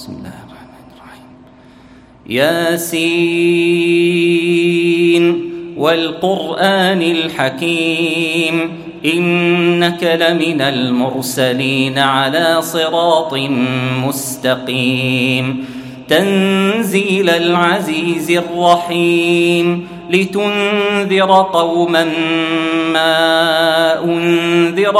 بسم الله الرحمن الرحيم. ياسين والقرآن الحكيم إنك لمن المرسلين على صراط مستقيم تنزيل العزيز الرحيم لتنذر قوما ما أنذر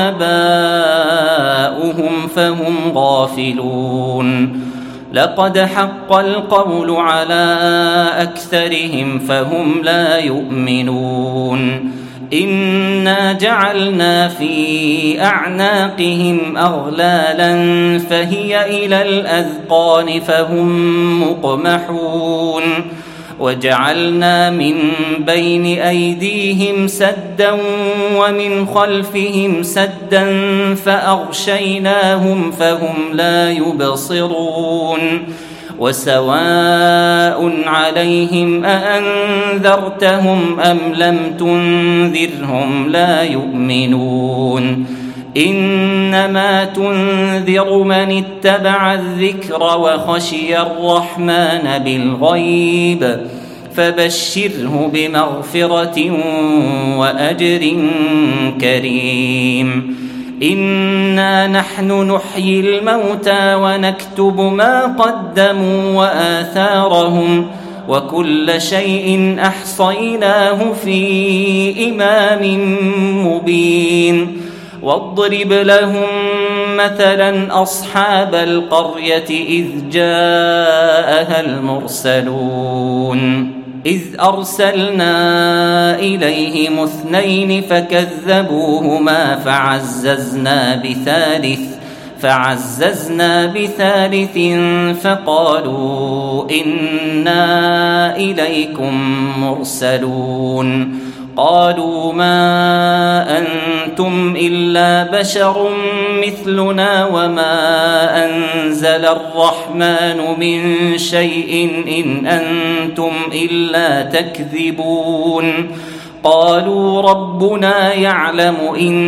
آباؤهم فهم غافلون لقد حق القول على أكثرهم فهم لا يؤمنون إنا جعلنا في أعناقهم أغلالا فهي إلى الأذقان فهم مقمحون وجعلنا من بين أيديهم سدا ومن خلفهم سدا فأغشيناهم فهم لا يبصرون وسواء عليهم أأنذرتهم أم لم تنذرهم لا يؤمنون إنما تنذر من اتبع الذكر وخشي الرحمن بالغيب فبشره بمغفرة وأجر كريم إنا نحن نحيي الموتى ونكتب ما قدموا وآثارهم وكل شيء أحصيناه في إمام مبين واضرب لهم مثلا أصحاب القرية إذ جاءها المرسلون إذ أرسلنا إليهم 2 فكذبوهما فعززنا بثالث فقالوا إنا إليكم مرسلون قالوا ما أنتم إلا بشر مثلنا وما أنزل الرحمن من شيء إن أنتم إلا تكذبون قالوا ربنا يعلم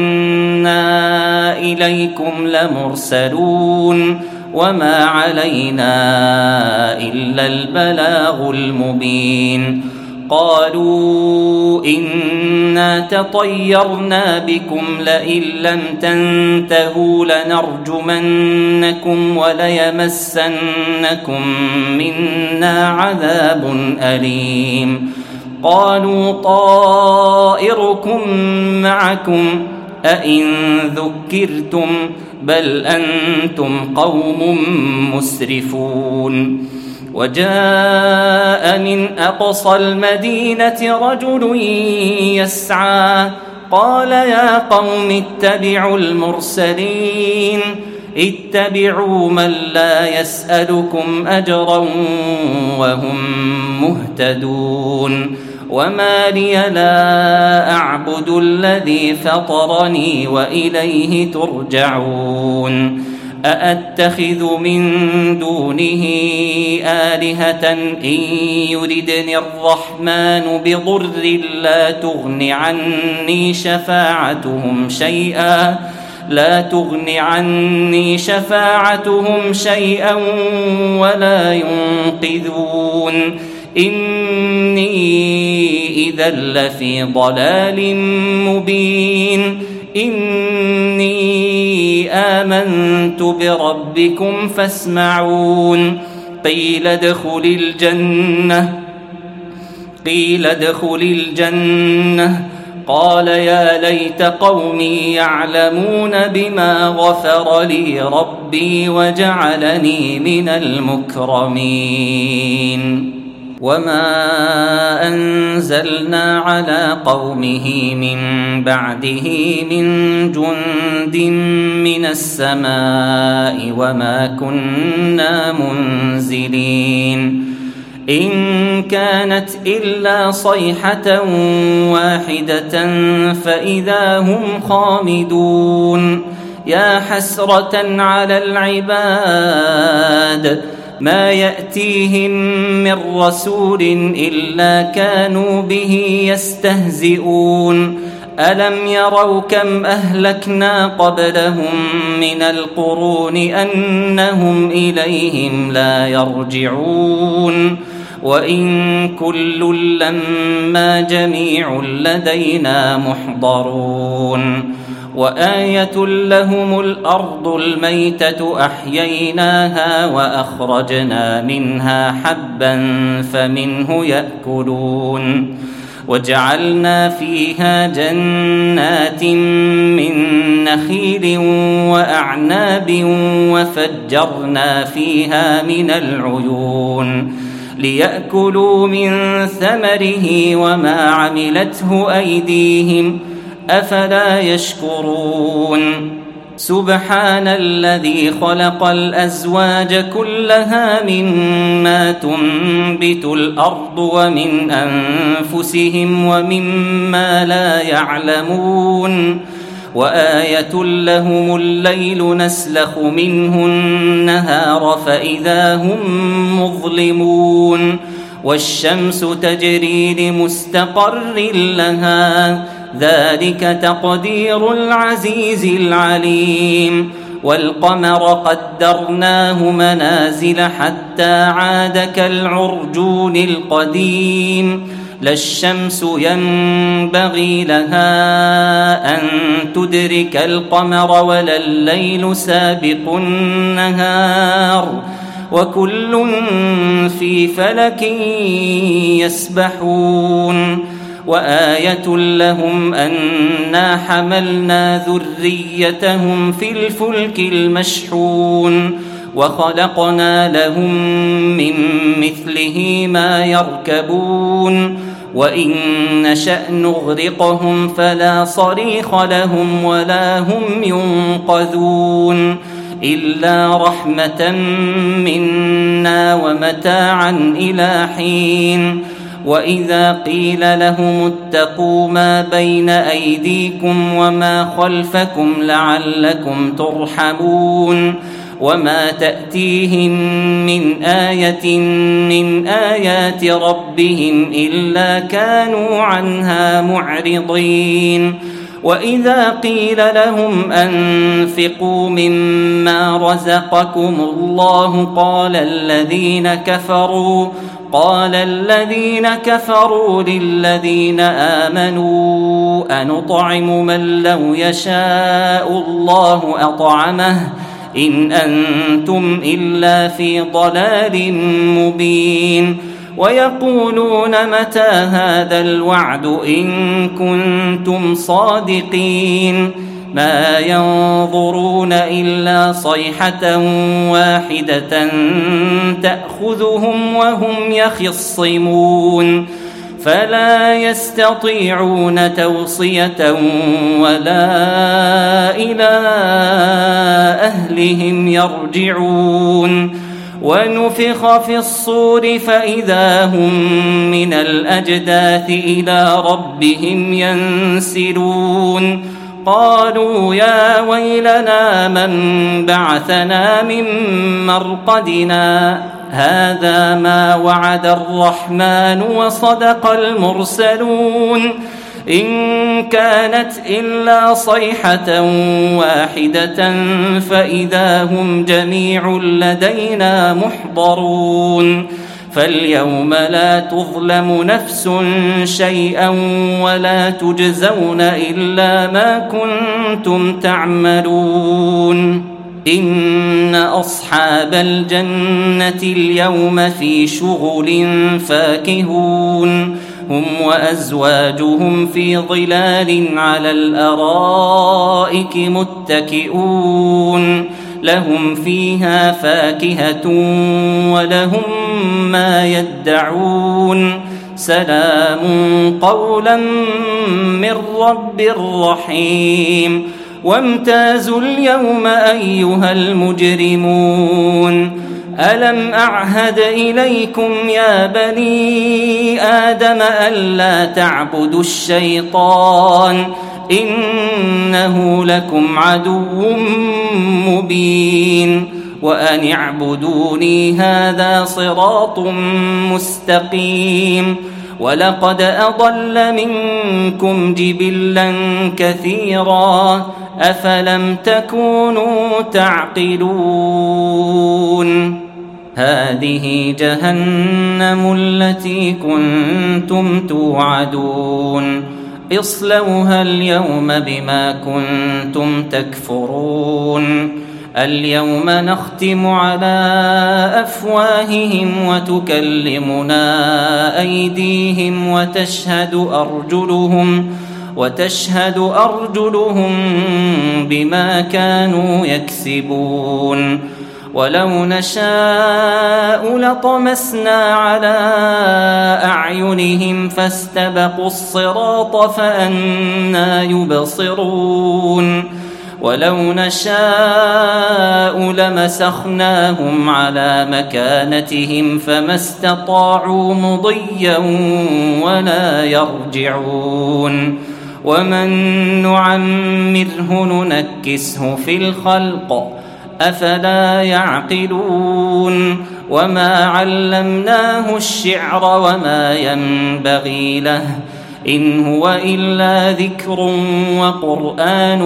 إنا إليكم لمرسلون وما علينا إلا البلاغ المبين قالوا إنا تطيرنا بكم لئن لم تنتهوا لنرجمنكم وليمسنكم منا عذاب أليم قالوا طائركم معكم أئن ذكرتم بل أنتم قوم مسرفون وجاء من أقصى المدينة رجل يسعى قال يا قوم اتبعوا المرسلين اتبعوا من لا يسألكم أجرا وهم مهتدون وما لي لا أعبد الذي فطرني وإليه ترجعون أأتخذ من دونه آلهة إن يردني الرحمن بضر لا تغن عني شفاعتهم شيئا ولا ينقذون إني إذا لفي ضلال مبين إني آمنت بربكم فاسمعون قيل ادخل الجنة قال يا ليت قومي يعلمون بما غفر لي ربي وجعلني من المكرمين وما أنزلنا على قومه من بعده من جند من السماء وما كنا منزلين إن كانت إلا صيحة واحدة فإذا هم خامدون يا حسرة على العباد ما يأتيهم من رسول إلا كانوا به يستهزئون ألم يروا كم أهلكنا قبلهم من القرون أنهم إليهم لا يرجعون وإن كل لما جميع لدينا محضرون وآية لهم الأرض الميتة أحييناها وأخرجنا منها حبا فمنه يأكلون وجعلنا فيها جنات من نخيل وأعناب وفجرنا فيها من العيون ليأكلوا من ثمره وما عملته أيديهم أفلا يشكرون سبحان الذي خلق الأزواج كلها مما تنبت الأرض ومن أنفسهم ومما لا يعلمون وآية لهم الليل نسلخ منه النهار فإذا هم مظلمون والشمس تجري لمستقر لها ذلك تقدير العزيز العليم والقمر قدرناه منازل حتى عاد كالعرجون القديم لا الشمس ينبغي لها أن تدرك القمر ولا الليل سابق النهار وكل في فلك يسبحون وآية لهم أنا حملنا ذريتهم في الفلك المشحون وخلقنا لهم من مثله ما يركبون وإن نشأ نغرقهم فلا صريخ لهم ولا هم ينقذون إلا رحمة منا ومتاعا إلى حين وإذا قيل لهم اتقوا ما بين أيديكم وما خلفكم لعلكم ترحمون وما تأتيهم من آية من آيات ربهم إلا كانوا عنها معرضين وإذا قيل لهم أنفقوا مما رزقكم الله قال الذين كفروا للذين آمنوا أنطعم من لو يشاء الله أطعمه إن أنتم إلا في ضلال مبين ويقولون متى هذا الوعد إن كنتم صادقين ما ينظرون إلا صيحة واحدة تأخذهم وهم يخصمون فلا يستطيعون توصية ولا إلى أهلهم يرجعون ونفخ في الصور فإذا هم من الأجداث إلى ربهم ينسلون قالوا يا ويلنا من بعثنا من مرقدنا هذا ما وعد الرحمن وصدق المرسلون إن كانت إلا صيحة واحدة فإذا هم جميع لدينا محضرون فاليوم لا تظلم نفس شيئا ولا تجزون إلا ما كنتم تعملون إن أصحاب الجنة اليوم في شغل فاكهون هم وأزواجهم في ظلال على الأرائك متكئون لهم فيها فاكهة ولهم ما يدعون سلام قولا من رب رحيم وامتازوا اليوم أيها المجرمون ألم أعهد إليكم يا بني آدم ألا تعبدوا الشيطان إنه لكم عدو مبين وأن اعبدوني هذا صراط مستقيم ولقد أضل منكم جبلا كثيرا أفلم تكونوا تعقلون هذه جهنم التي كنتم توعدون اصلوها اليوم بما كنتم تكفرون اليوم نختم على أفواههم وتكلمنا أيديهم وتشهد أرجلهم بما كانوا يكسبون ولو نشاء لطمسنا على أعينهم فاستبقوا الصراط فأنى يبصرون ولو نشاء لمسخناهم على مكانتهم فما استطاعوا مضيا ولا يرجعون ومن نعمره ننكسه في الخلق أفلا يعقلون وما علمناه الشعر وما ينبغي له إن هو إلا ذكر وقرآن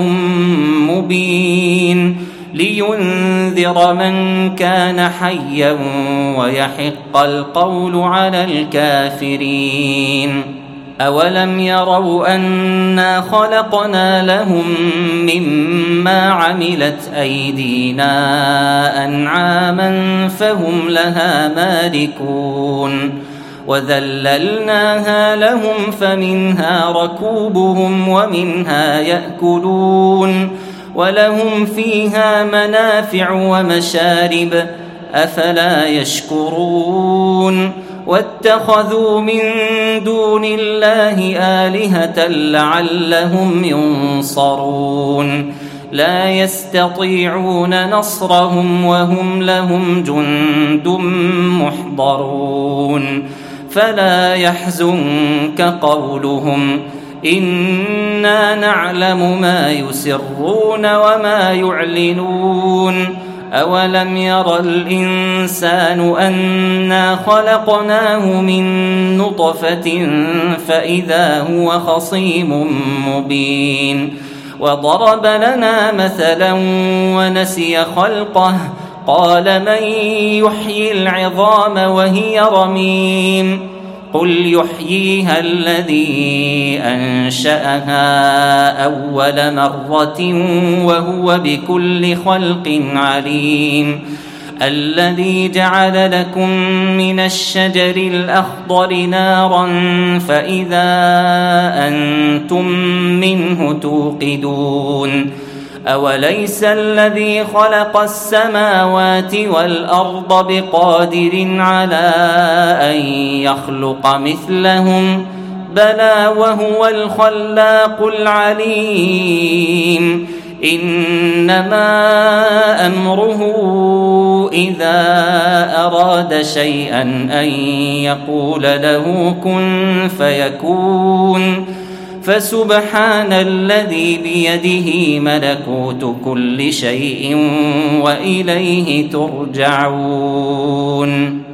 مبين لينذر من كان حيا ويحق القول على الكافرين أولم يروا أنا خلقنا لهم مما عملت أيدينا أنعاما فهم لها مالكون وذللناها لهم فمنها ركوبهم ومنها يأكلون ولهم فيها منافع ومشارب أفلا يشكرون واتخذوا من دون الله آلهة لعلهم ينصرون لا يستطيعون نصرهم وهم لهم جند محضرون فلا يحزنك قولهم إنا نعلم ما يسرون وما يعلنون أولم ير الإنسان أنا خلقناه من نطفة فإذا هو خصيم مبين وضرب لنا مثلا ونسي خلقه قال من يحيي العظام وهي رميم قل يحييها الذي أنشأها أول مرة وهو بكل خلق عليم الذي جعل لكم من الشجر الأخضر نارا فإذا أنتم منه توقدون أوليس الذي خلق السماوات والأرض بقادر على أن يخلق مثلهم بلى وهو الخلاق العليم إنما أمره إذا أراد شيئا أن يقول له كن فيكون فسبحان الذي بيده ملكوت كل شيء وإليه ترجعون